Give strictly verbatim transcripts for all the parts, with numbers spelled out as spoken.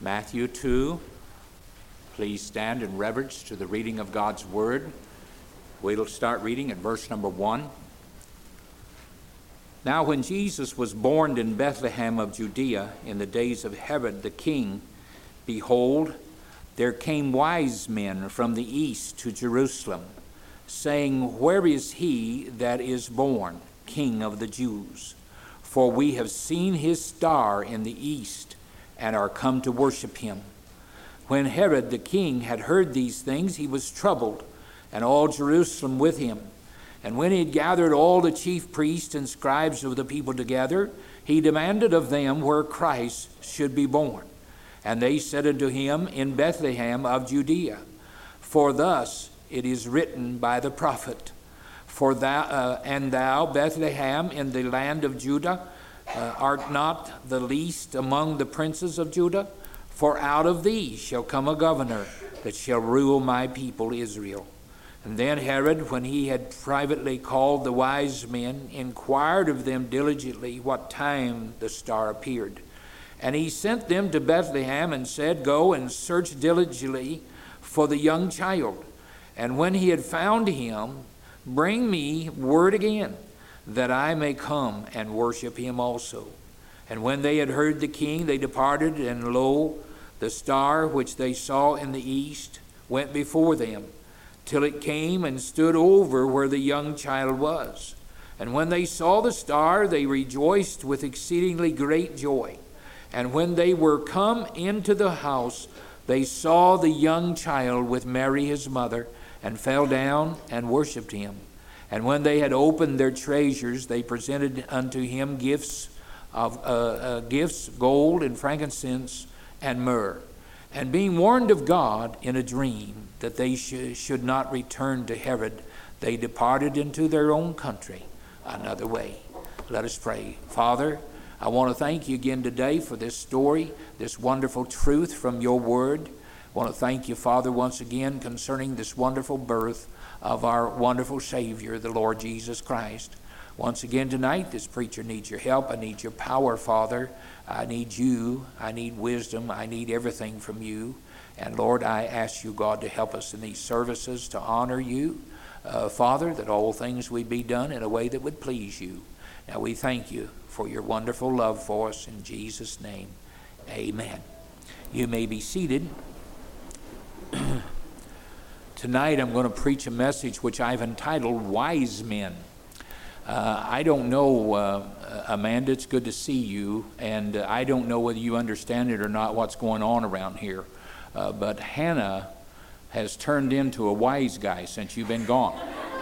Matthew two. Please stand in reverence to the reading of God's Word. We'll start reading at verse number one. Now when Jesus was born in Bethlehem of Judea in the days of Herod the king, behold, there came wise men from the east to Jerusalem, saying, Where is he that is born, King of the Jews? For we have seen his star in the east, and are come to worship him. When Herod the king had heard these things, he was troubled, and all Jerusalem with him. And when he had gathered all the chief priests and scribes of the people together, he demanded of them where Christ should be born. And they said unto him, In Bethlehem of Judea. For thus it is written by the prophet, For thou, uh, and thou, Bethlehem, in the land of Judah, uh, art not the least among the princes of Judah? For out of thee shall come a governor that shall rule my people Israel. And then Herod, when he had privately called the wise men, inquired of them diligently what time the star appeared. And he sent them to Bethlehem and said, Go and search diligently for the young child. And when he had found him, bring me word again, that I may come and worship him also. And when they had heard the king, they departed, and lo, the star which they saw in the east went before them, till it came and stood over where the young child was. And when they saw the star, they rejoiced with exceedingly great joy. And when they were come into the house, they saw the young child with Mary his mother, and fell down and worshipped him. And when they had opened their treasures, they presented unto him gifts of uh, uh, gifts, gold and frankincense and myrrh. And being warned of God in a dream that they sh- should not return to Herod, they departed into their own country another way. Let us pray. Father, I want to thank you again today for this story, this wonderful truth from your word. I want to thank you, Father, once again concerning this wonderful birth of our wonderful Savior, the Lord Jesus Christ. Once again tonight, this preacher needs your help. I need your power, Father. I need you. I need wisdom. I need everything from you. And Lord, I ask you, God, to help us in these services to honor you. Uh, Father, that all things would be done in a way that would please you. Now we thank you for your wonderful love for us. In Jesus' name, amen. You may be seated. Tonight I'm going to preach a message which I've entitled Wise Men. Uh, I don't know, uh, Amanda, it's good to see you, and uh, I don't know whether you understand it or not, what's going on around here, uh, but Hannah has turned into a wise guy since you've been gone.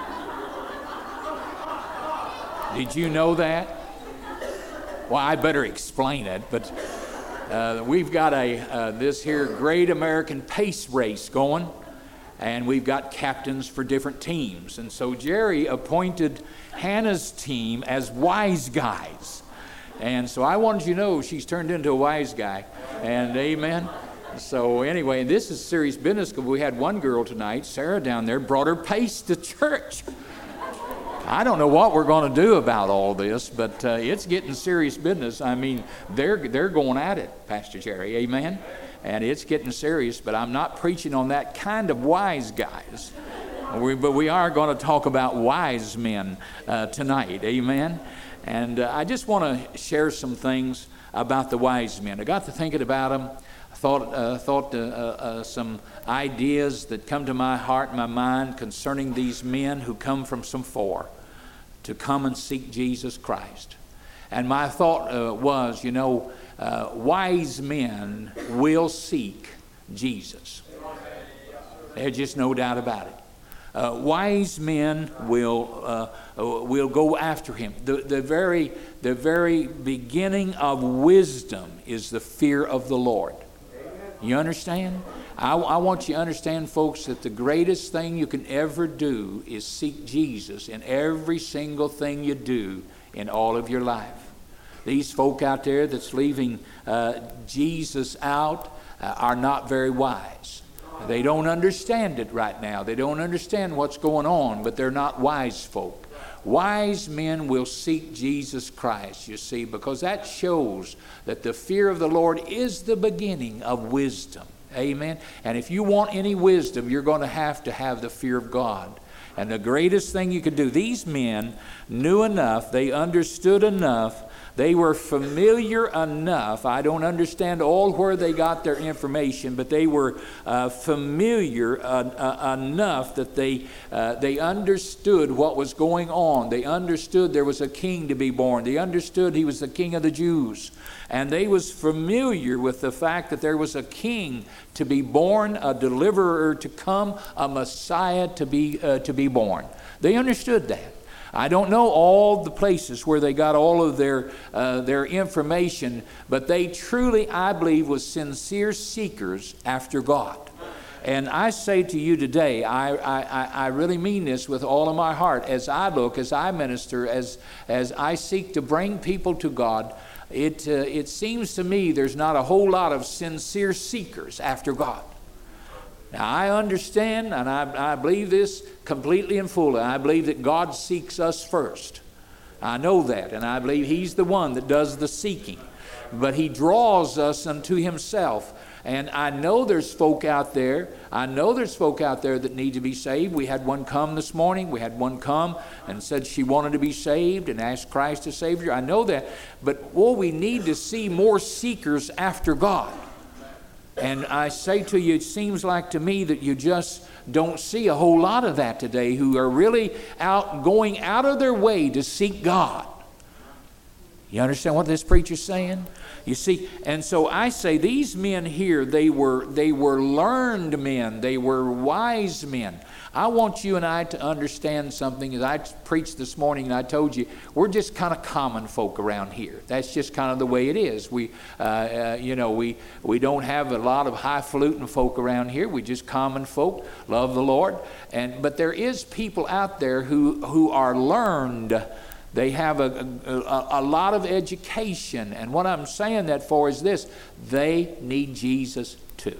Did you know that? Well, I better explain it, but uh, we've got a uh, this here great American pace race going, and we've got captains for different teams. And so Jerry appointed Hannah's team as wise guys. And so I wanted you to know she's turned into a wise guy. And amen. So anyway, this is serious business, because we had one girl tonight, Sarah down there, brought her pace to church. I don't know what we're going to do about all this, but uh, it's getting serious business. I mean, they're they're going at it, Pastor Jerry. Amen. And it's getting serious, but I'm not preaching on that kind of wise guys. We, but we are going to talk about wise men uh, tonight. Amen. And uh, I just want to share some things about the wise men. I got to thinking about them. I thought, uh, thought uh, uh, some ideas that come to my heart and my mind concerning these men who come from some far to come and seek Jesus Christ. And my thought uh, was, you know, uh, wise men will seek Jesus. There's just no doubt about it. Uh, wise men will uh, will go after him. The the very the very beginning of wisdom is the fear of the Lord. You understand? I, I want you to understand, folks, that the greatest thing you can ever do is seek Jesus in every single thing you do in all of your life. These folk out there that's leaving uh, Jesus out uh, are not very wise. They don't understand it right now. They don't understand what's going on, but they're not wise folk. Wise men will seek Jesus Christ, you see, because that shows that the fear of the Lord is the beginning of wisdom. Amen. And if you want any wisdom, you're going to have to have the fear of God. And the greatest thing you could do, these men knew enough, they understood enough, they were familiar enough. I don't understand all where they got their information, but they were uh, familiar uh, uh, enough that they uh, they understood what was going on. They understood there was a king to be born. They understood he was the king of the Jews. And they was familiar with the fact that there was a king to be born, a deliverer to come, a Messiah to be uh, to be born. They understood that. I don't know all the places where they got all of their uh, their information, but they truly, I believe, was sincere seekers after God. And I say to you today, I, I, I really mean this with all of my heart, as I look, as I minister, as, as I seek to bring people to God, it, uh, it seems to me there's not a whole lot of sincere seekers after God. Now, I understand, and I, I believe this completely and fully. I believe that God seeks us first. I know that, and I believe He's the one that does the seeking. But He draws us unto Himself. And I know there's folk out there, I know there's folk out there that need to be saved. We had one come this morning. We had one come and said she wanted to be saved and asked Christ to save her. I know that. But, well, we need to see more seekers after God. And I say to you, it seems like to me that you just don't see a whole lot of that today, who are really out, going out of their way to seek God. You understand what this preacher's saying? You see, and so I say these men here, they were they were learned men. They were wise men. I want you and I to understand something. As I preached this morning, and I told you, we're just kind of common folk around here. That's just kind of the way it is. We, uh, uh, you know, we we don't have a lot of highfalutin folk around here. We just common folk, love the Lord. And but there is people out there who who are learned. They have a, a, a lot of education. And what I'm saying that for is this: they need Jesus too.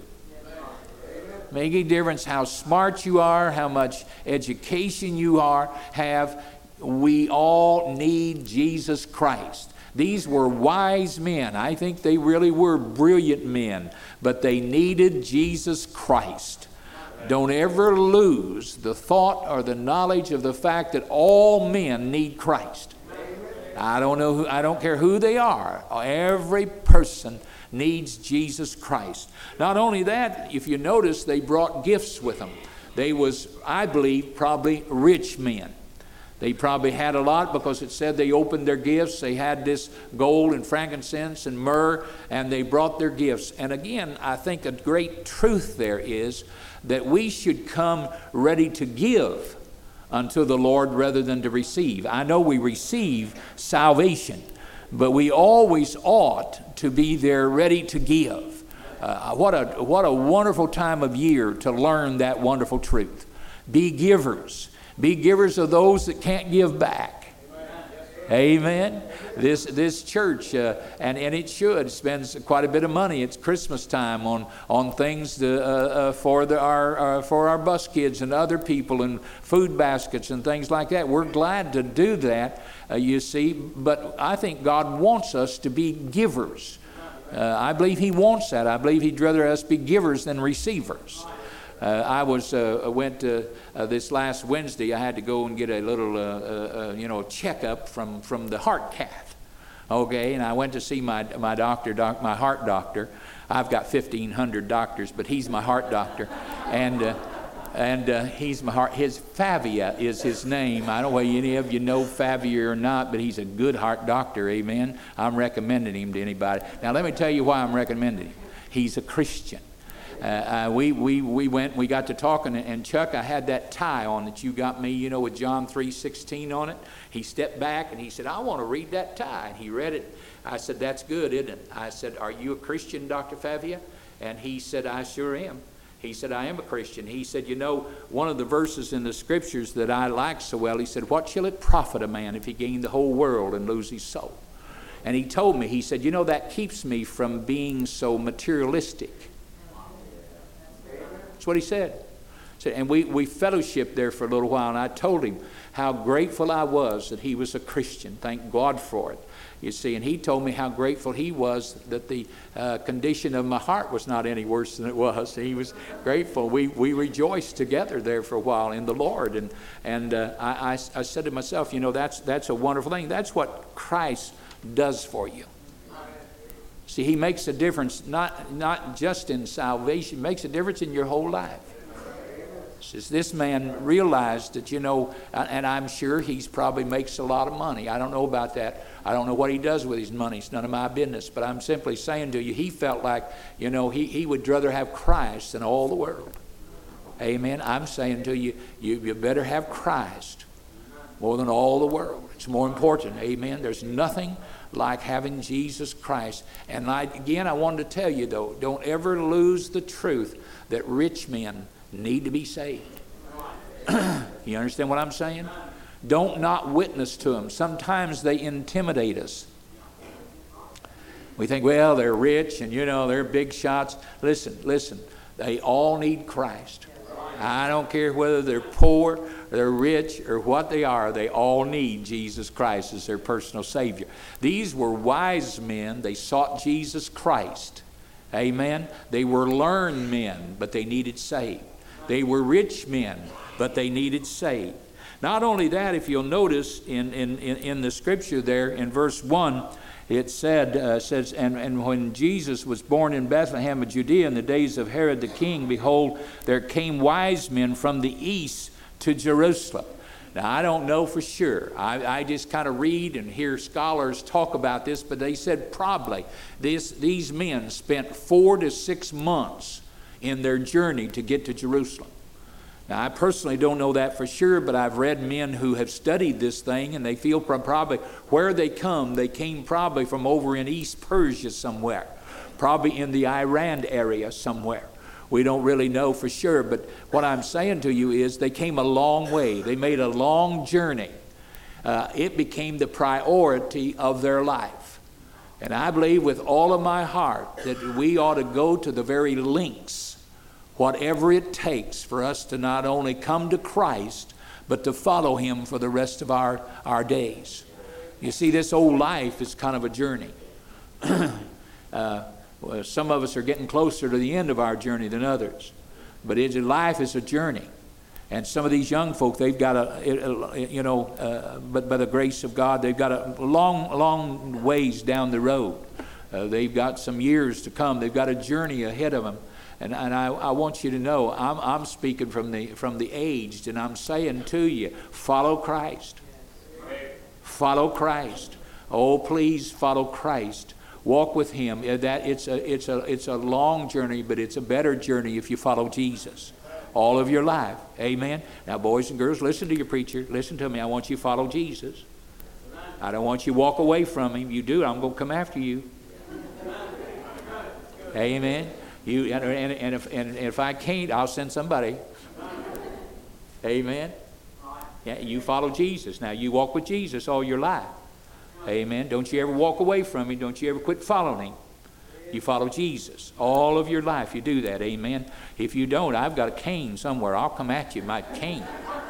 Make a difference how smart you are, how much education you are, have. We all need Jesus Christ. These were wise men. I think they really were brilliant men, but they needed Jesus Christ. Don't ever lose the thought or the knowledge of the fact that all men need Christ. I don't know who, I don't care who they are. Every person needs Jesus Christ. Not only that, if you notice, they brought gifts with them. They was, I believe, probably rich men. They probably had a lot, because it said they opened their gifts. They had this gold and frankincense and myrrh, and they brought their gifts. And again, I think a great truth there is that we should come ready to give unto the Lord rather than to receive. I know we receive salvation, but we always ought to be there ready to give. Uh, what a what a wonderful time of year to learn that wonderful truth. Be givers. Be givers of those that can't give back. Amen. This this church, uh, and, and it should, spends quite a bit of money. It's Christmas time on on things to, uh, uh, for the, our uh, for our bus kids and other people, and food baskets and things like that. We're glad to do that, uh, you see. But I think God wants us to be givers. Uh, I believe He wants that. I believe He'd rather us be givers than receivers. Uh, I was uh, went uh, uh, this last Wednesday. I had to go and get a little, uh, uh, you know, checkup from, from the heart cath. Okay, and I went to see my my doctor, doc, my heart doctor. I've got fifteen hundred doctors, but he's my heart doctor, and uh, and uh, he's my heart. His Favia is his name. I don't know whether any of you know Favia or not, but he's a good heart doctor. Amen. I'm recommending him to anybody. Now let me tell you why I'm recommending him. He's a Christian. Uh, uh, we, we, we went, we got to talking, and Chuck, I had that tie on that you got me, you know, with John three sixteen on it. He stepped back and he said, I want to read that tie. And he read it. I said, that's good, isn't it? I said, are you a Christian, Doctor Favia? And he said, I sure am. He said, I am a Christian. He said, you know, one of the verses in the scriptures that I like so well, he said, what shall it profit a man if he gain the whole world and lose his soul? And he told me, he said, you know, that keeps me from being so materialistic. That's what he said. So, and we, we fellowshiped there for a little while, and I told him how grateful I was that he was a Christian. Thank God for it. You see, and he told me how grateful he was that the uh, condition of my heart was not any worse than it was. He was grateful. We we rejoiced together there for a while in the Lord. And and uh, I, I, I said to myself, you know, that's that's a wonderful thing. That's what Christ does for you. See, he makes a difference, not not just in salvation, he makes a difference in your whole life. Says this man realized that, you know, and I'm sure he's probably makes a lot of money. I don't know about that. I don't know what he does with his money. It's none of my business. But I'm simply saying to you, he felt like, you know, he, he would rather have Christ than all the world. Amen. I'm saying to you, you, you better have Christ more than all the world. It's more important. Amen. There's nothing like having Jesus Christ. And I, again, I wanted to tell you, though, don't ever lose the truth that rich men need to be saved. You understand what I'm saying? Don't not witness to them. Sometimes they intimidate us. We think, well, they're rich and, you know, they're big shots. Listen, listen. They all need Christ. I don't care whether they're poor, or they're rich, or what they are. They all need Jesus Christ as their personal Savior. These were wise men. They sought Jesus Christ. Amen. They were learned men, but they needed saved. They were rich men, but they needed saved. Not only that, if you'll notice in, in, in, in the scripture there in verse one, it said, uh, says, and, and when Jesus was born in Bethlehem of Judea in the days of Herod the king, behold, there came wise men from the east to Jerusalem. Now, I don't know for sure. I, I just kind of read and hear scholars talk about this, but they said probably this, these men spent four to six months in their journey to get to Jerusalem. Now, I personally don't know that for sure, but I've read men who have studied this thing, and they feel probably where they come, they came probably from over in East Persia somewhere, probably in the Iran area somewhere. We don't really know for sure, but what I'm saying to you is they came a long way. They made a long journey. Uh, it became the priority of their life. And I believe with all of my heart that we ought to go to the very lengths, whatever it takes for us to not only come to Christ, but to follow him for the rest of our, our days. You see, this old life is kind of a journey. uh, well, some of us are getting closer to the end of our journey than others. But it, life is a journey. And some of these young folk, they've got a, you know, uh, but by the grace of God, they've got a long, long ways down the road. Uh, they've got some years to come. They've got a journey ahead of them. And, and I, I want you to know, I'm, I'm speaking from the, from the aged, and I'm saying to you, follow Christ. Follow Christ. Oh, please follow Christ. Walk with him. That it's a, it's a, it's a long journey, but it's a better journey if you follow Jesus all of your life. Amen. Now, boys and girls, listen to your preacher. Listen to me. I want you to follow Jesus. I don't want you to walk away from him. You do, I'm going to come after you. Amen. You and, and, and, if, and if I can't, I'll send somebody. Amen. Yeah, you follow Jesus. Now, you walk with Jesus all your life. Amen. Don't you ever walk away from him. Don't you ever quit following him. You follow Jesus all of your life. You do that. Amen. If you don't, I've got a cane somewhere. I'll come at you, my cane.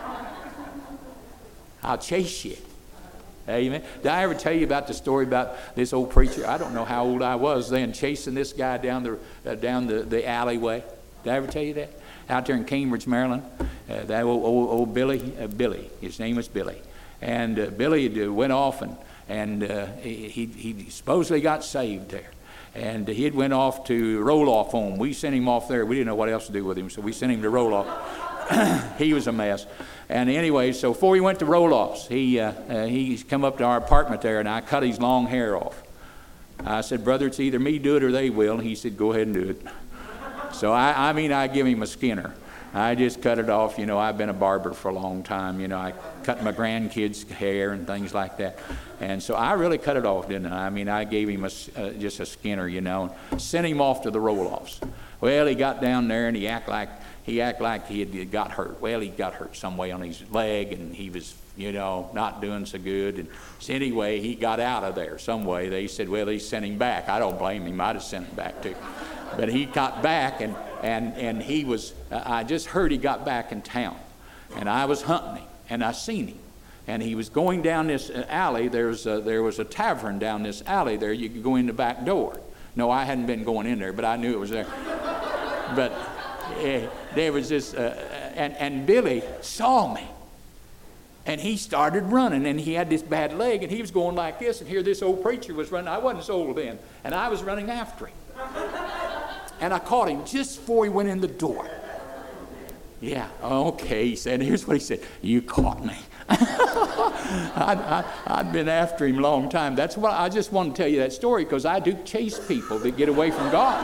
I'll chase you. Amen. Did I ever tell you about the story about this old preacher? I don't know how old I was then, chasing this guy down the uh, down the, the alleyway. Did I ever tell you that? Out there in Cambridge, Maryland, uh, that old, old, old Billy, uh, Billy, his name was Billy. And uh, Billy uh, went off and, and uh, he, he supposedly got saved there. And he had went off to roll-off home. We sent him off there. We didn't know what else to do with him, so we sent him to roll-off. He was a mess. And anyway, so before he went to roll-offs, he uh, uh, he come up to our apartment there, and I cut his long hair off. I said, brother, it's either me do it or they will. And he said, go ahead and do it. So I, I mean, I give him a skinner. I just cut it off. You know, I've been a barber for a long time. You know, I cut my grandkids' hair and things like that. And so I really cut it off, didn't I? I mean, I gave him a, uh, just a skinner, you know, and sent him off to the roll-offs. Well, he got down there, and he act like he act like he had got hurt. Well, he got hurt some way on his leg, and he was, you know, not doing so good. And so anyway, he got out of there some way. They said, well, they sent him back. I don't blame him. I'd have sent him back too. But he got back, and And, and he was, I just heard he got back in town. And I was hunting him, and I seen him. And he was going down this alley. There's a, there was a tavern down this alley there. You could go in the back door. No, I hadn't been going in there, but I knew it was there. But uh, there was this, uh, and, and Billy saw me. And he started running, and he had this bad leg, and he was going like this, and here this old preacher was running. I wasn't so old then, and I was running after him. And I caught him just before he went in the door. Yeah, okay, he said. Here's what he said. You caught me. I'd, I, I'd been after him a long time. That's why I just want to tell you that story, because I do chase people that get away from God.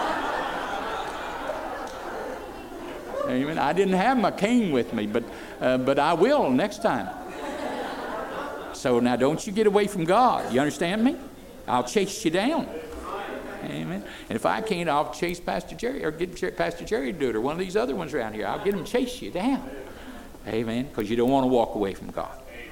Amen. I didn't have my cane with me, but uh, but I will next time. So now don't you get away from God. You understand me? I'll chase you down. Amen. And if I can't, I'll chase Pastor Jerry, or get Pastor Jerry to do it, or one of these other ones around here. I'll get him to chase you down. Amen. Because you don't want to walk away from God.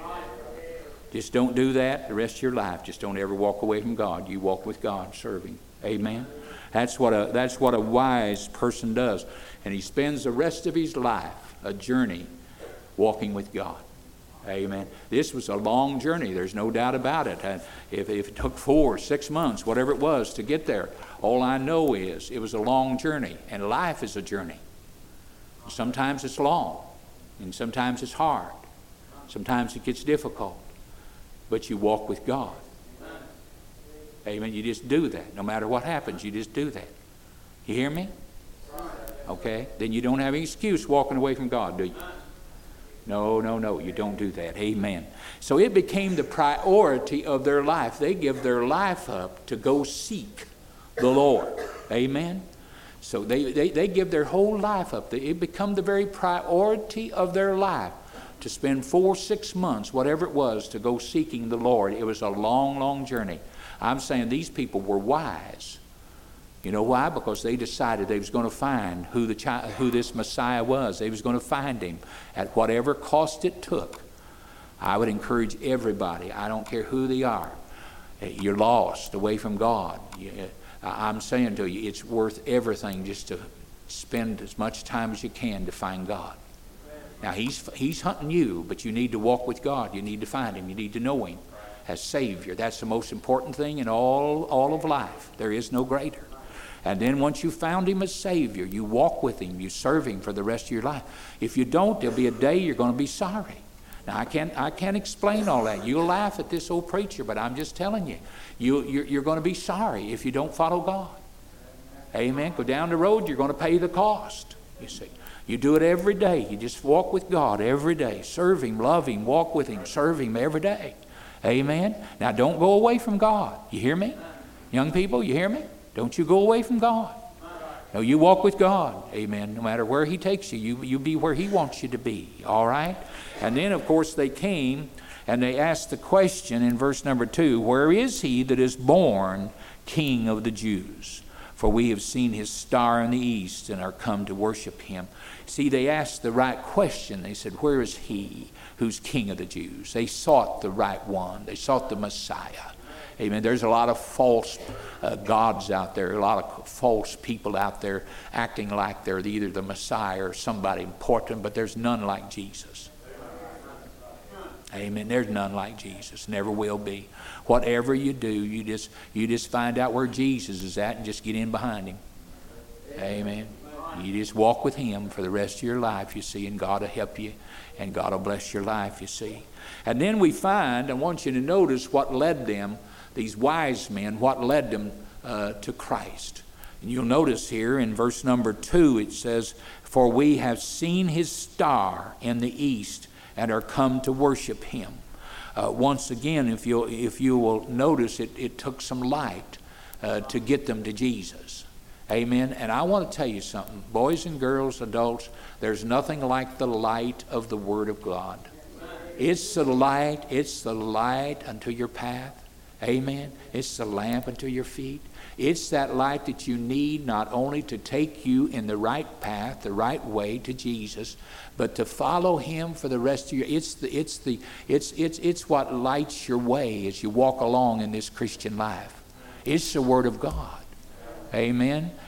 Just don't do that the rest of your life. Just don't ever walk away from God. You walk with God, serving. Amen. That's what a that's what a wise person does. And he spends the rest of his life a journey walking with God. Amen. This was a long journey. There's no doubt about it. And if, if it took four, six months, whatever it was to get there, all I know is it was a long journey. And life is a journey. Sometimes it's long. And sometimes it's hard. Sometimes it gets difficult. But you walk with God. Amen. You just do that. No matter what happens, you just do that. You hear me? Okay? Then you don't have any excuse walking away from God, do you? No, no, no. You don't do that. Amen. So it became the priority of their life. They give their life up to go seek the Lord. Amen. So they, they, they give their whole life up. It become the very priority of their life to spend four, six months, whatever it was, to go seeking the Lord. It was a long, long journey. I'm saying these people were wise. You know why? Because they decided they was going to find who the child, who this Messiah was. They was going to find him at whatever cost it took. I would encourage everybody, I don't care who they are, you're lost, away from God. I'm saying to you, it's worth everything just to spend as much time as you can to find God. Now, he's, he's hunting you, but you need to walk with God. You need to find him. You need to know him as Savior. That's the most important thing in all, all of life. There is no greater. And then once you found him as Savior, you walk with him, you serve him for the rest of your life. If you don't, there'll be a day you're going to be sorry. Now, I can't, I can't explain all that. You'll laugh at this old preacher, but I'm just telling you, you you're, you're going to be sorry if you don't follow God. Amen. Go down the road, you're going to pay the cost, you see. You do it every day. You just walk with God every day. Serve him, love him, walk with him, serve him every day. Amen. Now, don't go away from God. You hear me? Young people, you hear me? Don't you go away from God. No, you walk with God. Amen. No matter where he takes you, you, you be where he wants you to be. All right? And then, of course, they came and they asked the question in verse number two, where is he that is born King of the Jews? For we have seen his star in the east and are come to worship him. See, they asked the right question. They said, where is he who's King of the Jews? They sought the right one. They sought the Messiah. Amen. There's a lot of false uh, gods out there, a lot of false people out there acting like they're either the Messiah or somebody important, but there's none like Jesus. Amen. There's none like Jesus. Never will be. Whatever you do, you just you just find out where Jesus is at and just get in behind him. Amen. You just walk with him for the rest of your life, you see, and God will help you, and God will bless your life, you see. And then we find, I want you to notice what led them, these wise men, what led them uh, to Christ. And you'll notice here in verse number two, it says, for we have seen his star in the east and are come to worship him. Uh, once again, if you if you will notice, it, it took some light uh, to get them to Jesus. Amen. And I want to tell you something, boys and girls, adults, there's nothing like the light of the Word of God. It's the light, it's the light unto your path. Amen. It's the lamp unto your feet. It's that light that you need not only to take you in the right path, the right way to Jesus, but to follow him for the rest of your. It's the it's the it's it's it's what lights your way as you walk along in this Christian life. It's the Word of God. Amen.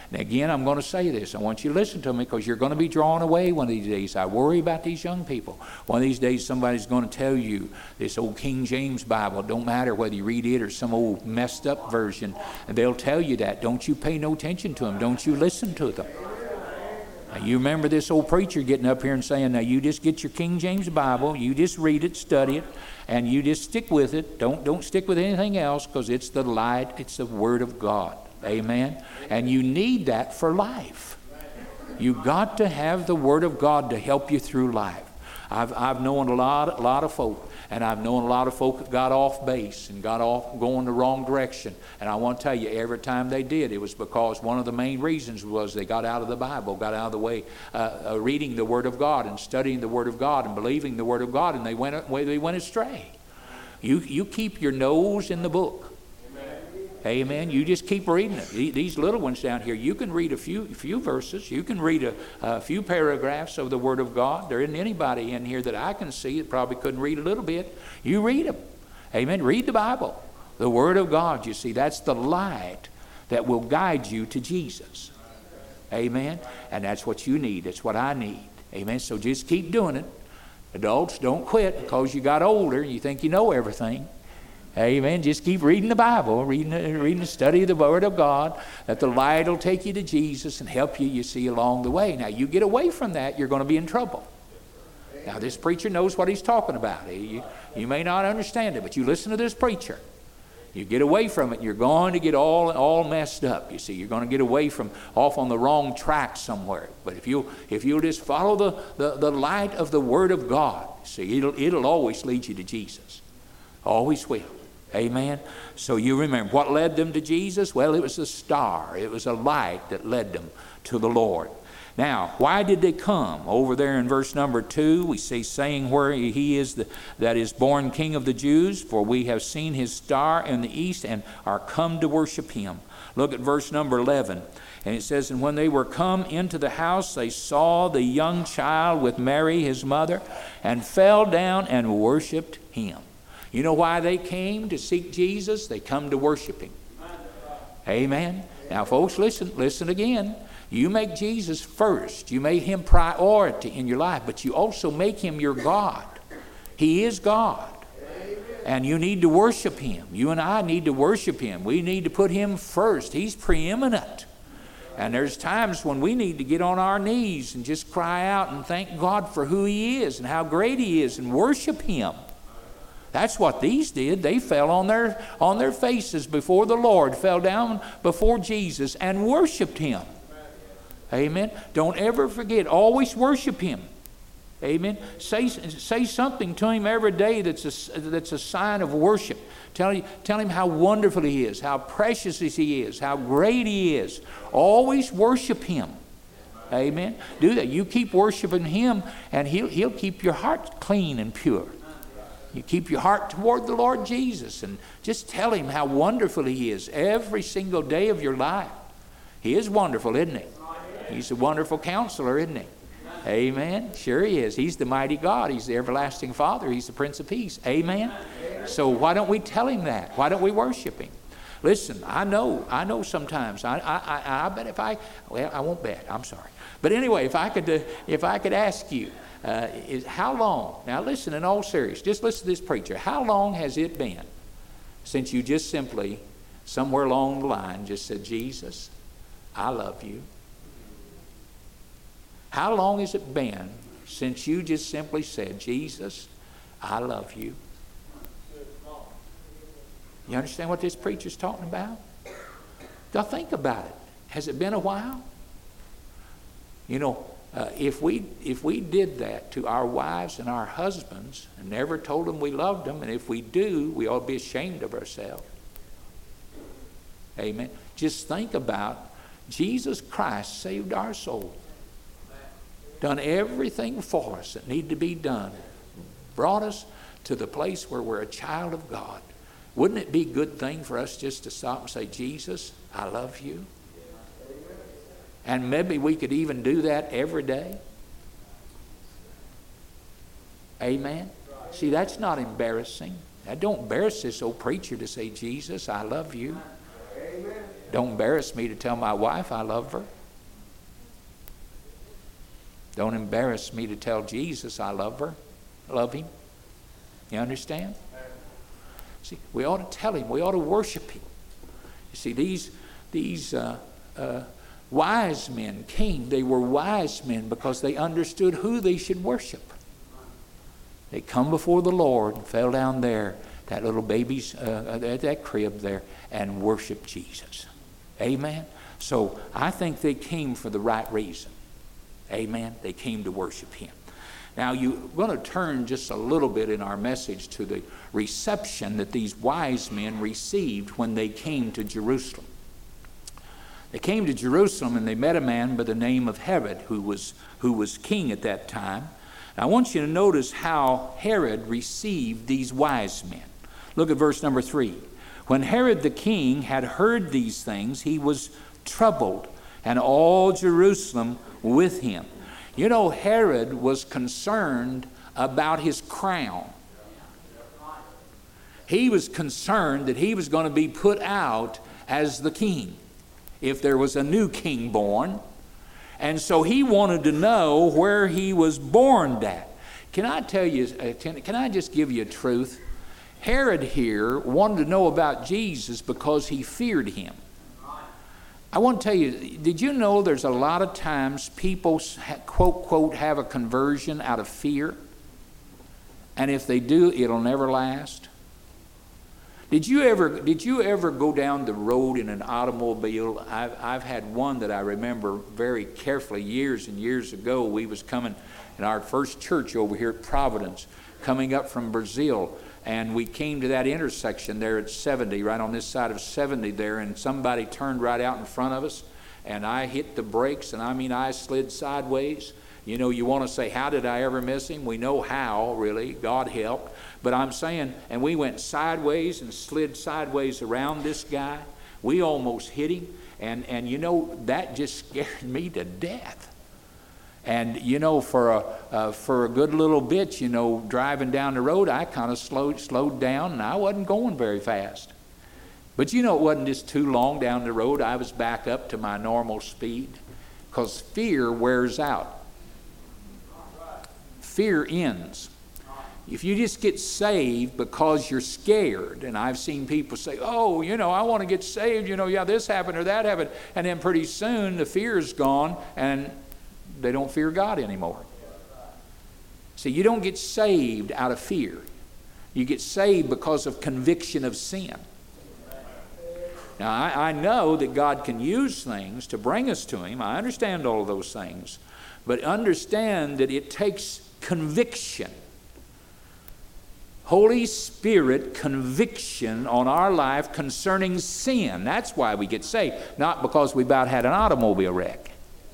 And again, I'm going to say this. I want you to listen to me, because you're going to be drawn away one of these days. I worry about these young people. One of these days, somebody's going to tell you this old King James Bible, it don't matter whether you read it or some old messed up version, and they'll tell you that. Don't you pay no attention to them. Don't you listen to them. Now, you remember this old preacher getting up here and saying, now you just get your King James Bible, you just read it, study it, and you just stick with it. Don't, don't stick with anything else, because it's the light, it's the Word of God. Amen. And you need that for life. You got to have the Word of God to help you through life. I've I've known a lot a lot of folk, and I've known a lot of folk that got off base and got off going the wrong direction. And I want to tell you, every time they did, it was because one of the main reasons was they got out of the Bible, got out of the way, uh, uh, reading the Word of God and studying the Word of God and believing the Word of God, and they went they went astray. You you keep your nose in the book. Amen. You just keep reading it. These little ones down here, you can read a few few verses. You can read a, a few paragraphs of the Word of God. There isn't anybody in here that I can see that probably couldn't read a little bit. You read them. Amen. Read the Bible. The Word of God, you see, that's the light that will guide you to Jesus. Amen. And that's what you need. That's what I need. Amen. So just keep doing it. Adults, don't quit because you got older and you think you know everything. Amen. Just keep reading the Bible, reading, reading the study of the Word of God, that the light will take you to Jesus and help you, you see, along the way. Now, you get away from that, you're going to be in trouble. Now, this preacher knows what he's talking about. You, you may not understand it, but you listen to this preacher. You get away from it, you're going to get all, all messed up, you see. You're going to get away from, off on the wrong track somewhere. But if, you, if you'll just follow the, the, the light of the Word of God, see, it'll, it'll always lead you to Jesus. Always will. Amen. So you remember what led them to Jesus? Well, it was a star. It was a light that led them to the Lord. Now, why did they come? Over there in verse number two, we see saying where he is the, that is born King of the Jews, for we have seen his star in the east and are come to worship him. Look at verse number eleven. And it says, and when they were come into the house, they saw the young child with Mary, his mother, and fell down and worshiped him. You know why they came to seek Jesus? They come to worship him. Amen. Now, folks, listen, listen again. You make Jesus first. You make him priority in your life, but you also make him your God. He is God. And you need to worship him. You and I need to worship him. We need to put him first. He's preeminent. And there's times when we need to get on our knees and just cry out and thank God for who he is and how great he is and worship him. That's what these did. They fell on their, on their faces before the Lord, fell down before Jesus and worshiped him. Amen. Don't ever forget. Always worship him. Amen. Say, say something to him every day that's a, that's a sign of worship. Tell him, tell him how wonderful he is, how precious he is, how great he is. Always worship him. Amen. Do that. You keep worshiping him, and he'll, he'll keep your heart clean and pure. You keep your heart toward the Lord Jesus and just tell him how wonderful he is every single day of your life. He is wonderful, isn't he? He's a wonderful counselor, isn't he? Amen. Sure he is. He's the mighty God. He's the everlasting Father. He's the Prince of Peace. Amen. So why don't we tell him that? Why don't we worship him? Listen, I know, I know sometimes. I, I, I, I bet if I, well, I won't bet. I'm sorry. But anyway, if I could, uh, if I could ask you, Uh, is how long, now listen in all seriousness, just listen to this preacher. How long has it been since you just simply, somewhere along the line, just said, Jesus, I love you? How long has it been since you just simply said, Jesus, I love you? You understand what this preacher's talking about? Now think about it. Has it been a while? You know, Uh, if we if we did that to our wives and our husbands and never told them we loved them, and if we do, we ought to be ashamed of ourselves. Amen. Just think about Jesus Christ saved our soul, done everything for us that needed to be done, brought us to the place where we're a child of God. Wouldn't it be a good thing for us just to stop and say, Jesus, I love you? And maybe we could even do that every day. Amen. See, that's not embarrassing. That don't embarrass this old preacher to say, Jesus, I love you. Don't embarrass me to tell my wife I love her. Don't embarrass me to tell Jesus I love her, love him. You understand? See, we ought to tell him. We ought to worship him. You see, these these uh, uh, wise men came. They were wise men because they understood who they should worship. They come before the Lord and fell down there, that little baby's uh, at that crib there, and worship Jesus. Amen. So I think they came for the right reason. Amen. They came to worship him. Now, you're going to turn just a little bit in our message to the reception that these wise men received when they came to Jerusalem. They came to Jerusalem and they met a man by the name of Herod, who was, who was king at that time. Now, I want you to notice how Herod received these wise men. Look at verse number three. When Herod the king had heard these things, he was troubled, and all Jerusalem with him. You know, Herod was concerned about his crown. He was concerned that he was going to be put out as the king if there was a new king born. And so he wanted to know where he was born at. Can I tell you, can, can I just give you a truth? Herod here wanted to know about Jesus because he feared him. I want to tell you, did you know there's a lot of times people, quote, quote, have a conversion out of fear? And if they do, it'll never last. Did you ever, did you ever go down the road in an automobile? I've, I've had one that I remember very carefully years and years ago. We was coming in our first church over here at Providence, coming up from Brazil. And we came to that intersection there at seventy, right on this side of seventy there, and somebody turned right out in front of us, and I hit the brakes, and I mean I slid sideways. You know, you want to say, how did I ever miss him? We know how, really. God helped. But I'm saying, and we went sideways and slid sideways around this guy. We almost hit him, and, and you know, that just scared me to death. And, you know, for a, uh, for a good little bit, you know, driving down the road, I kind of slowed, slowed down, and I wasn't going very fast. But, you know, it wasn't just too long down the road. I was back up to my normal speed because fear wears out. Fear ends. If you just get saved because you're scared, and I've seen people say, oh, you know, I want to get saved, you know, yeah, this happened or that happened, and then pretty soon the fear is gone, and they don't fear God anymore. See, you don't get saved out of fear. You get saved because of conviction of sin. Now, I, I know that God can use things to bring us to him. I understand all of those things. But understand that it takes conviction. Holy Spirit conviction on our life concerning sin. That's why we get saved. Not because we about had an automobile wreck.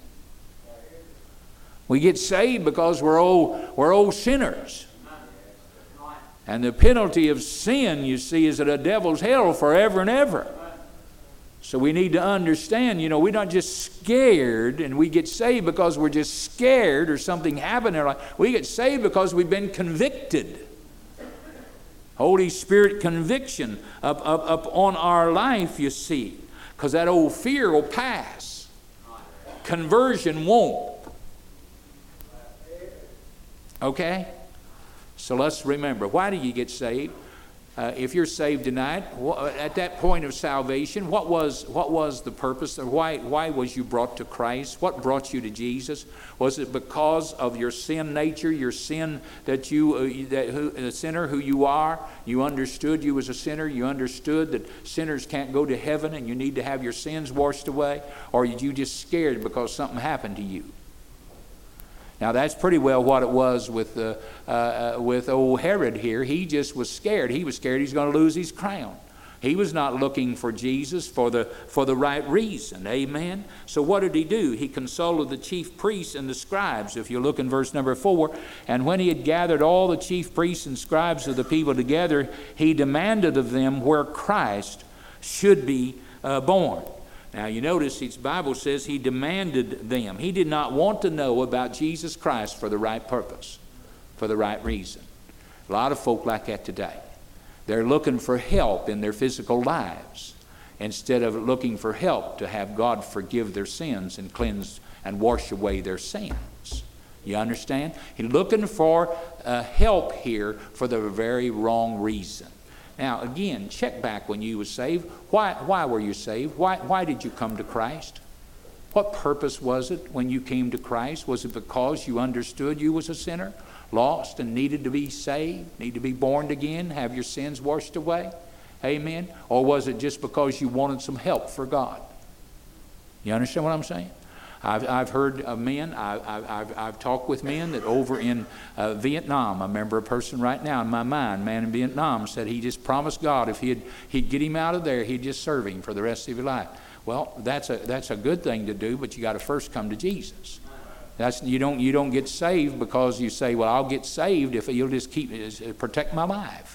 We get saved because we're old, we're old sinners. And the penalty of sin, you see, is that a devil's hell forever and ever. So we need to understand, you know, we're not just scared and we get saved because we're just scared or something happened in our life. We get saved because we've been convicted. Holy Spirit conviction up, up, up on our life, you see. Because that old fear will pass. Conversion won't. Okay? So let's remember, why do you get saved? Uh, if you're saved tonight, at that point of salvation, what was what was the purpose? Or why why was you brought to Christ? What brought you to Jesus? Was it because of your sin nature, your sin that you, uh, that who, the sinner who you are? You understood you was a sinner. You understood that sinners can't go to heaven, and you need to have your sins washed away. Or are you just scared because something happened to you? Now, that's pretty well what it was with, uh, uh, with old Herod here. He just was scared. He was scared he's going to lose his crown. He was not looking for Jesus for the, for the right reason. Amen? So what did he do? He consulted the chief priests and the scribes. If you look in verse number four, and when he had gathered all the chief priests and scribes of the people together, he demanded of them where Christ should be uh, born. Now, you notice the Bible says he demanded them. He did not want to know about Jesus Christ for the right purpose, for the right reason. A lot of folk like that today. They're looking for help in their physical lives. instead of looking for help to have God forgive their sins and cleanse and wash away their sins. You understand? He's looking for uh, help here for the very wrong reason. Now, again, check back when you were saved. Why, why were you saved? Why, why did you come to Christ? What purpose was it when you came to Christ? Was it because you understood you was a sinner, lost, and needed to be saved, need to be born again, have your sins washed away? Amen? Or was it just because you wanted some help for God? You understand what I'm saying? I've, I've heard of men, I, I, I've, I've talked with men that over in uh, Vietnam, I remember a person right now in my mind, man in Vietnam, said he just promised God if he'd, he'd get him out of there, he'd just serve him for the rest of his life. Well, that's a, that's a good thing to do, but you got to first come to Jesus. That's, you don't, you don't get saved because you say, well, I'll get saved if you'll just keep, protect my life.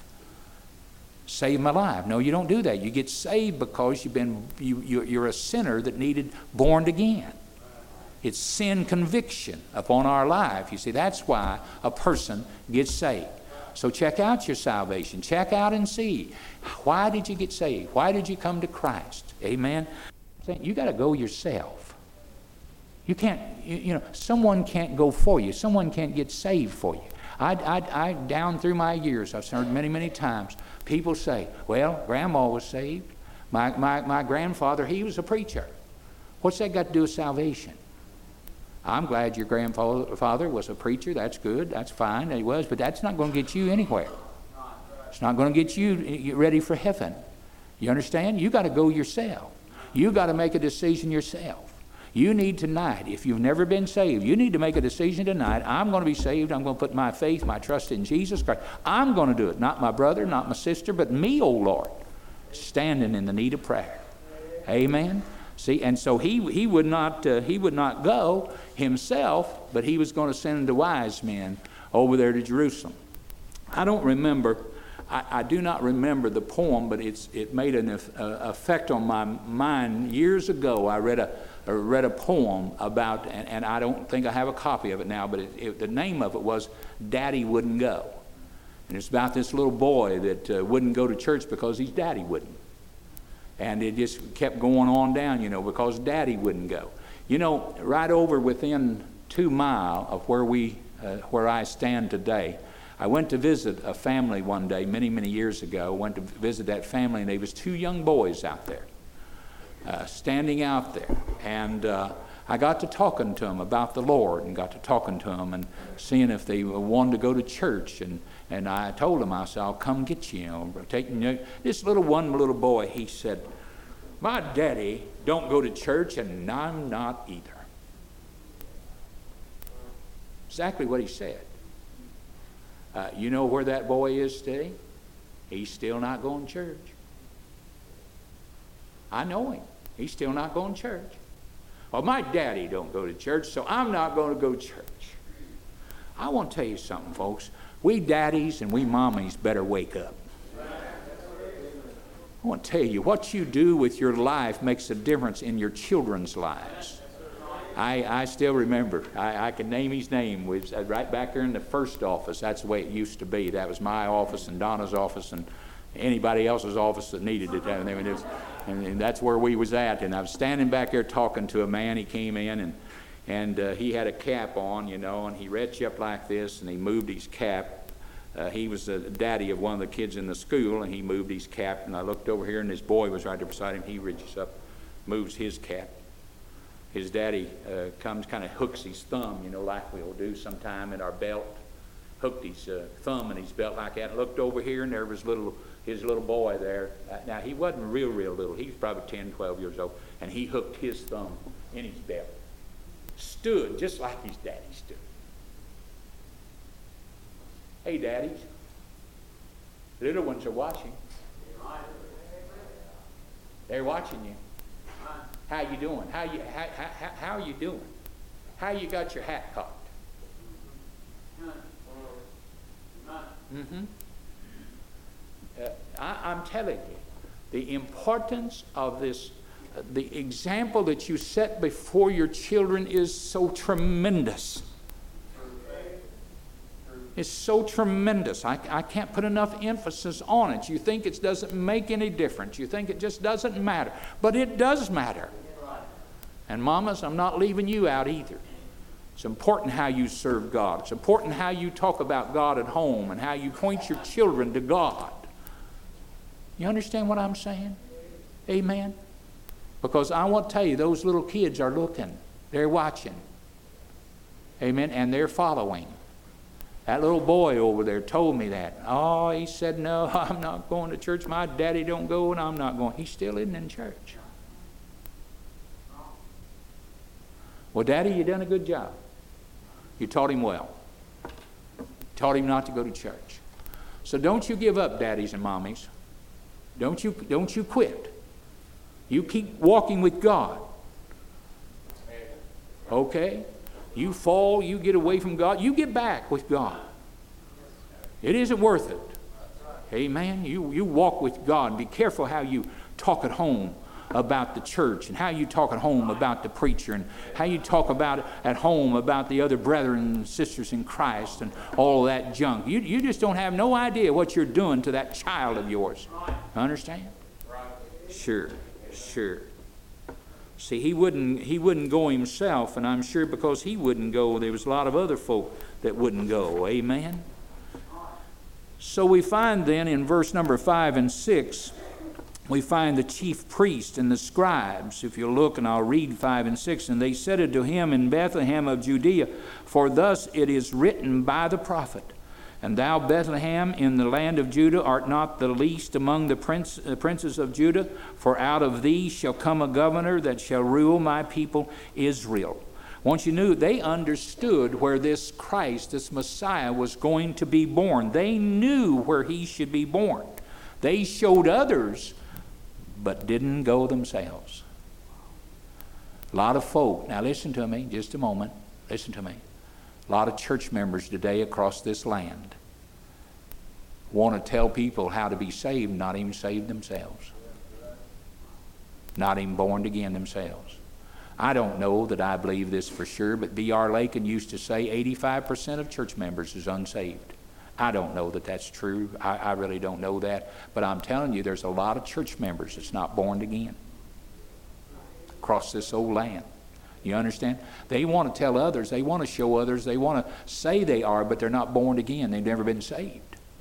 Save my life. No, you don't do that. You get saved because you've been, you, you're a sinner that needed born again. It's sin conviction upon our life. You see, that's why a person gets saved. So check out your salvation. Check out and see. Why did you get saved? Why did you come to Christ? Amen? You got to go yourself. You can't, you, you know, someone can't go for you. Someone can't get saved for you. I, I, I, down through my years, I've heard many, many times, people say, well, Grandma was saved. My, my, my grandfather, he was a preacher. What's that got to do with salvation? I'm glad your grandfather was a preacher. That's good. That's fine. He was. But that's not going to get you anywhere. It's not going to get you ready for heaven. You understand? You got to go yourself. You got to make a decision yourself. You need tonight, if you've never been saved, you need to make a decision tonight. I'm going to be saved. I'm going to put my faith, my trust in Jesus Christ. I'm going to do it. Not my brother, not my sister, but me, oh Lord, standing in the need of prayer. Amen. See, and so he he would not uh, he would not go himself, but he was going to send the wise men over there to Jerusalem. I don't remember, I, I do not remember the poem, but it's it made an uh, effect on my mind years ago. I read a I read a poem about, and, and I don't think I have a copy of it now, but it, it, the name of it was "Daddy Wouldn't Go," and it's about this little boy that uh, wouldn't go to church because his daddy wouldn't. And it just kept going on down, you know, because Daddy wouldn't go. You know, right over within two mile of where we, uh, where I stand today, I went to visit a family one day many, many years ago. Went to visit that family, and there was two young boys out there, uh, standing out there. And uh, I got to talking to them about the Lord, and got to talking to them and seeing if they wanted to go to church. And And I told him, I said, I'll come get you. You know, taking you. This little one little boy, he said, my daddy don't go to church, and I'm not either. Exactly what he said. Uh, you know where that boy is today? He's still not going to church. I know him. He's still not going to church. Well, my daddy don't go to church, so I'm not going to go to church. I want to tell you something, folks. We daddies and we mommies better wake up. I want to tell you, what you do with your life makes a difference in your children's lives. I, I still remember, I, I can name his name. We was right back there in the first office. That's the way it used to be. That was my office and Donna's office and anybody else's office that needed it. I mean, it was, and that's where we was at. And I was standing back there talking to a man. He came in, and And uh, he had a cap on, you know, and he reached up like this, and he moved his cap. Uh, he was the daddy of one of the kids in the school, and he moved his cap. And I looked over here, and this boy was right there beside him. He reaches up, moves his cap. His daddy uh, comes, kind of hooks his thumb, you know, like we'll do sometime in our belt. Hooked his uh, thumb in his belt like that. And looked over here, and there was little his little boy there. Uh, now, he wasn't real, real little. He was probably ten, twelve years old. And he hooked his thumb in his belt. Stood just like his daddy stood. Hey, daddies. The little ones are watching. They're watching you. How you doing? How you how, how, how are you doing? How you got your hat cocked? Mm-hmm. Uh, I, I'm telling you, the importance of this, uh, the example that you set before your children is so tremendous. is so tremendous. I, I can't put enough emphasis on it. You think it doesn't make any difference. You think it just doesn't matter. But it does matter. And mamas, I'm not leaving you out either. It's important how you serve God. It's important how you talk about God at home and how you point your children to God. You understand what I'm saying? Amen? Because I want to tell you, those little kids are looking. They're watching. Amen? And they're following. That little boy over there told me that. Oh, he said, no, I'm not going to church. My daddy don't go and I'm not going. He still isn't in church. Well, Daddy, you done a good job. You taught him well. Taught him not to go to church. So don't you give up, daddies and mommies. Don't you, don't you quit. You keep walking with God. Okay? You fall, you get away from God, you get back with God. It isn't worth it. Amen? You, you walk with God. Be careful how you talk at home about the church and how you talk at home about the preacher and how you talk about at home about the other brethren and sisters in Christ and all that junk. You, you just don't have no idea what you're doing to that child of yours. Understand? Sure, sure. See, he wouldn't, he wouldn't go himself, and I'm sure because he wouldn't go, there was a lot of other folk that wouldn't go. Amen? So we find then in verse number five and six, we find the chief priest and the scribes. If you look, and I'll read five and six, and they said unto him in Bethlehem of Judea, for thus it is written by the prophet, and thou, Bethlehem, in the land of Judah, art not the least among the prince, uh, princes of Judah, for out of thee shall come a governor that shall rule my people Israel. Once you knew, they understood where this Christ, this Messiah, was going to be born. They knew where he should be born. They showed others, but didn't go themselves. A lot of folk, now listen to me just a moment, listen to me. A lot of church members today across this land want to tell people how to be saved, not even saved themselves. Not even born again themselves. I don't know that I believe this for sure, but B R Lakin used to say eighty-five percent of church members is unsaved. I don't know that that's true. I, I really don't know that. But I'm telling you, there's a lot of church members that's not born again across this old land. You understand? They want to tell others, they want to show others, they want to say they are, but they're not born again. They've never been saved.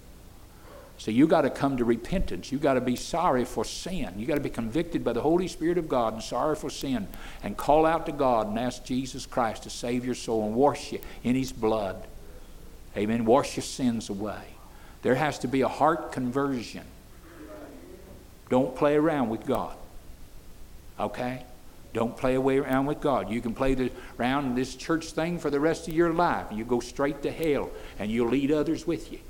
So you got to come to repentance. You got to be sorry for sin. You got to be convicted by the Holy Spirit of God and sorry for sin and call out to God and ask Jesus Christ to save your soul and wash you in his blood. Amen. Wash your sins away. There has to be a heart conversion. Don't play around with God. Okay? Don't play away around with God. You can play the, around this church thing for the rest of your life. You go straight to hell and you'll lead others with you.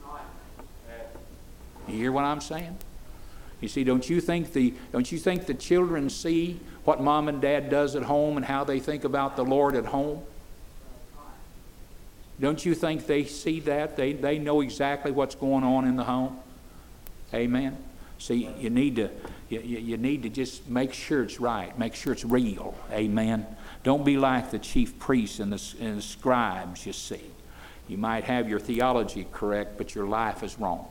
You hear what I'm saying? You see, don't you think the don't you think the children see what mom and dad does at home and how they think about the Lord at home? Don't you think they see that? They they know exactly what's going on in the home? Amen. See, you need to you, you need to just make sure it's right. Make sure it's real. Amen. Don't be like the chief priests and the, and the scribes, you see. You might have your theology correct, but your life is wrong.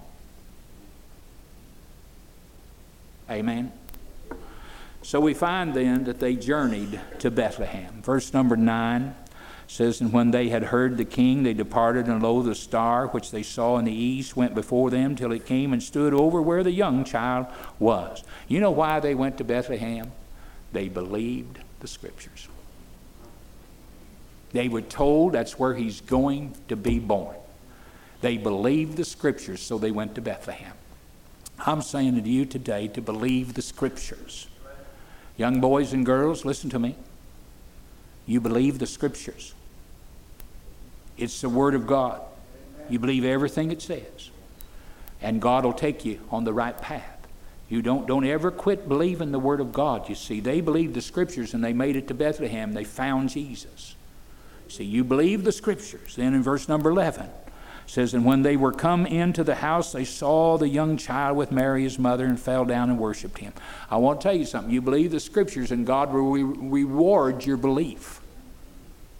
Amen. So we find then that they journeyed to Bethlehem. Verse number nine says, and when they had heard the king, they departed, and lo, the star which they saw in the east went before them till it came and stood over where the young child was. You know why they went to Bethlehem? They believed the scriptures. They were told that's where he's going to be born. They believed the scriptures, so they went to Bethlehem. I'm saying to you today to believe the scriptures. Young boys and girls, listen to me. You believe the scriptures. It's the word of God. You believe everything it says. And God will take you on the right path. You don't, don't ever quit believing the word of God. You see, they believed the scriptures and they made it to Bethlehem. They found Jesus. See, you believe the scriptures. Then in verse number eleven, it says, and when they were come into the house, they saw the young child with Mary his mother and fell down and worshipped him. I want to tell you something. You believe the scriptures and God will re- reward your belief.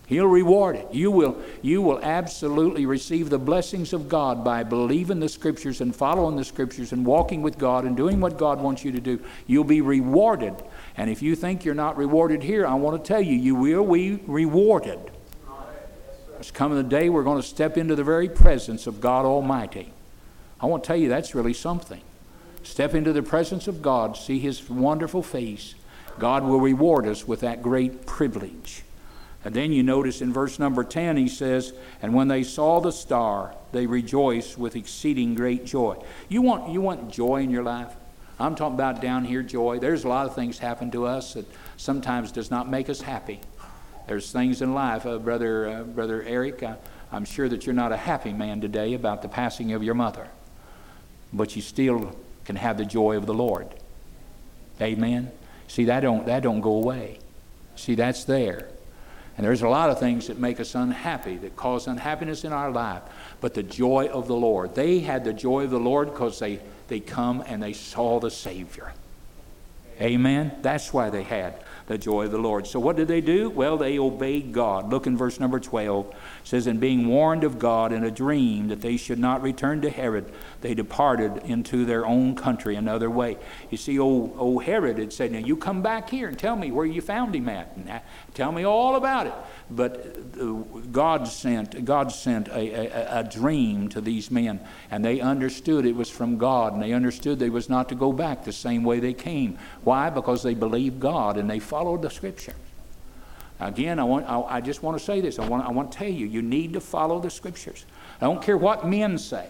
He'll reward it. You will, you will absolutely receive the blessings of God by believing the Scriptures and following the Scriptures and walking with God and doing what God wants you to do. You'll be rewarded. And if you think you're not rewarded here, I want to tell you, you will be rewarded. It's coming the day we're going to step into the very presence of God Almighty. I want to tell you, that's really something. Step into the presence of God, see His wonderful face. God will reward us with that great privilege. And then you notice in verse number ten, he says, and when they saw the star, they rejoiced with exceeding great joy. You want, you want joy in your life? I'm talking about down here joy. There's a lot of things happen to us that sometimes does not make us happy. There's things in life. Uh, Brother, uh, Brother Eric, uh, I'm sure that you're not a happy man today about the passing of your mother. But you still can have the joy of the Lord. Amen? See, that don't, that don't go away. See, that's there. And there's a lot of things that make us unhappy, that cause unhappiness in our life. But the joy of the Lord. They had the joy of the Lord because they, they come and they saw the Savior. Amen? That's why they had the joy of the Lord. So what did they do? Well, they obeyed God. Look in verse number twelve. It says, and being warned of God in a dream that they should not return to Herod, they departed into their own country another way. You see, old, old Herod had said, now you come back here and tell me where you found him at. And tell me all about it. But God sent, God sent a, a, a dream to these men, and they understood it was from God, and they understood they was not to go back the same way they came. Why? Because they believed God and they followed the Scripture. Again, I want, I, I just want to say this. I want, I want to tell you, you need to follow the Scriptures. I don't care what men say.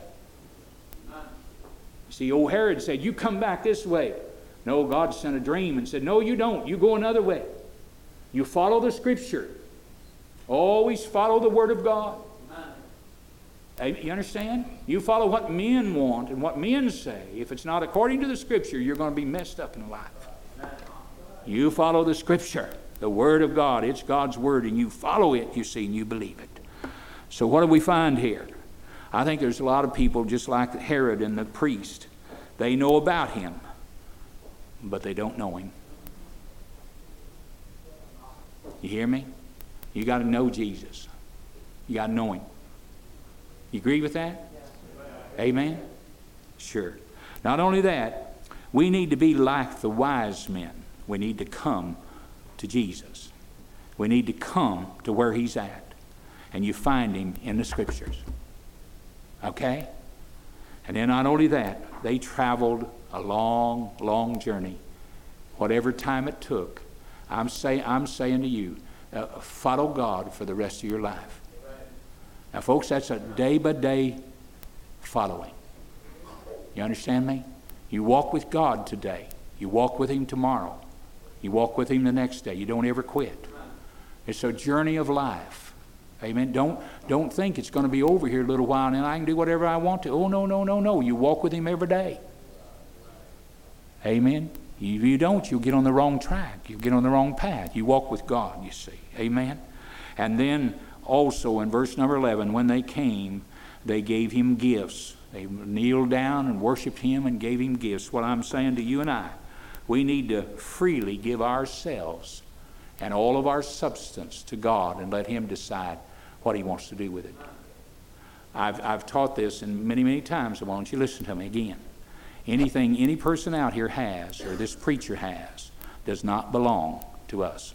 See, old Herod said, you come back this way. No, God sent a dream and said, no, you don't. You go another way. You follow the Scripture. Always follow the Word of God. Amen. You understand? You follow what men want and what men say. If it's not according to the Scripture, you're going to be messed up in life. You follow the Scripture, the Word of God. It's God's Word, and you follow it, you see, and you believe it. So what do we find here? I think there's a lot of people just like Herod and the priest. They know about him, but they don't know him. You hear me? You got to know Jesus. You got to know him. You agree with that? Amen? Sure. Not only that, we need to be like the wise men. We need to come to Jesus. We need to come to where he's at. And you find him in the Scriptures. Okay? And then not only that, they traveled a long, long journey. Whatever time it took, I'm, say, I'm saying to you, uh, follow God for the rest of your life. Now, folks, that's a day-by-day following. You understand me? You walk with God today. You walk with him tomorrow. You walk with him the next day. You don't ever quit. It's a journey of life. Amen. Don't, don't think it's going to be over here a little while and then I can do whatever I want to. Oh, no, no, no, no. You walk with him every day. Amen. If you don't, you'll get on the wrong track. You'll get on the wrong path. You walk with God, you see. Amen. And then also in verse number eleven, when they came, they gave him gifts. They kneeled down and worshiped him and gave him gifts. What I'm saying to you and I, we need to freely give ourselves and all of our substance to God and let him decide what he wants to do with it. I've, I've taught this and many, many times, so why don't you listen to me again. Anything any person out here has, or this preacher has, does not belong to us.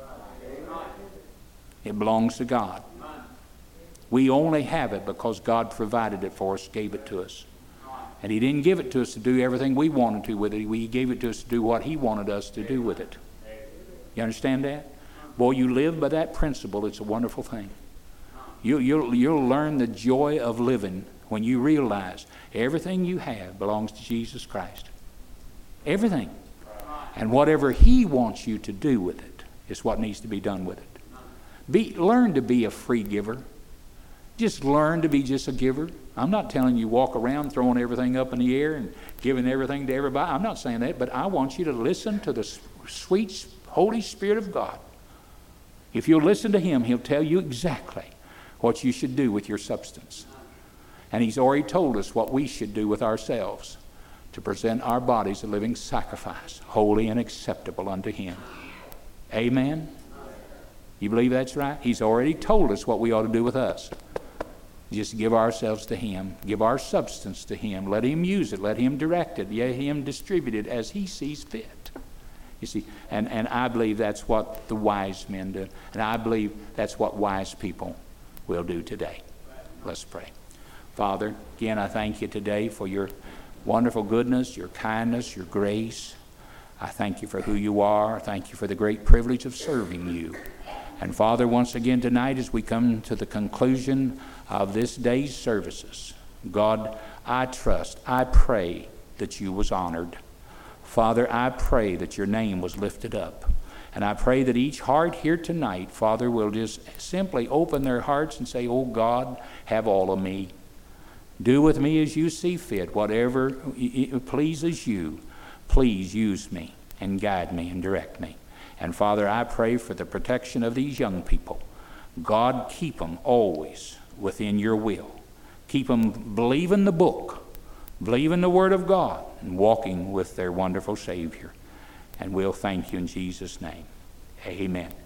It belongs to God. We only have it because God provided it for us, gave it to us. And he didn't give it to us to do everything we wanted to with it. He gave it to us to do what he wanted us to do with it. You understand that? Boy, you live by that principle. It's a wonderful thing. You, you'll, you'll learn the joy of living when you realize everything you have belongs to Jesus Christ. Everything. And whatever he wants you to do with it is what needs to be done with it. Be, learn to be a free giver. Just learn to be just a giver. I'm not telling you walk around throwing everything up in the air and giving everything to everybody. I'm not saying that, but I want you to listen to the sweet Holy Spirit of God. If you'll listen to him, he'll tell you exactly what you should do with your substance. And he's already told us what we should do with ourselves, to present our bodies a living sacrifice, holy and acceptable unto him. Amen? You believe that's right? He's already told us what we ought to do with us. Just give ourselves to Him. Give our substance to Him. Let Him use it. Let Him direct it. Let Him distribute it as He sees fit. You see, and, and I believe that's what the wise men do. And I believe that's what wise people will do today. Let's pray. Father, again, I thank you today for your wonderful goodness, your kindness, your grace. I thank you for who you are. I thank you for the great privilege of serving you. And Father, once again tonight, as we come to the conclusion of this day's services, God, I trust, I pray that you was honored. Father, I pray that your name was lifted up. And I pray that each heart here tonight, Father, will just simply open their hearts and say, oh God, have all of me. Do with me as you see fit. Whatever pleases you, please use me and guide me and direct me. And Father, I pray for the protection of these young people. God, keep them always within your will. Keep them believing the book, believing the Word of God, and walking with their wonderful Savior. And we'll thank you in Jesus' name. Amen.